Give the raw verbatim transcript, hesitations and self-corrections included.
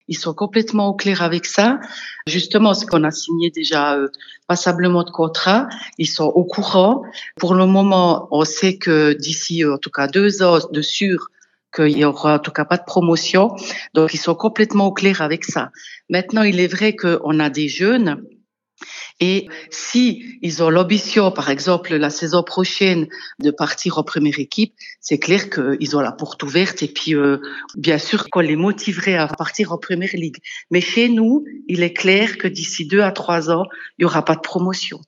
ils sont complètement au clair avec ça. Justement, ce qu'on a signé déjà euh, passablement de contrats, ils sont au courant. Pour le moment, on sait que d'ici euh, en tout cas deux ans de sûr qu'il y aura en tout cas pas de promotion. Donc, ils sont complètement au clair avec ça. Maintenant, il est vrai qu'on a des jeunes et si ils ont l'ambition, par exemple, la saison prochaine, de partir en première équipe, c'est clair qu'ils ont la porte ouverte et puis, euh, bien sûr, qu'on les motiverait à partir en première ligue. Mais chez nous, il est clair que d'ici deux à trois ans, il n'y aura pas de promotion.